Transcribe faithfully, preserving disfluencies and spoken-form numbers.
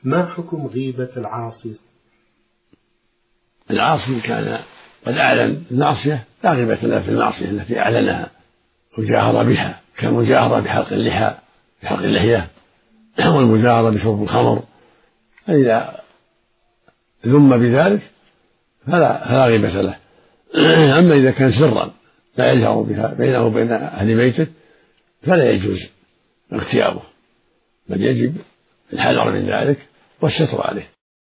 ما حكم غيبة العاصي؟ العاصي كان قد أعلن المعصية لا غيبة له في المعصية التي أعلنها وجاهر بها، كالمجاهرة بحلق اللحى بحلق اللحية والمجاهرة بشرب الخمر، فإذا ذم بذلك فلا, فلا غيبة له. أما إذا كان سرا لا يجهر بها بينه وبين أهل بيته فلا يجوز اغتيابه، بل يجب الحذر من ذلك والستر عليه.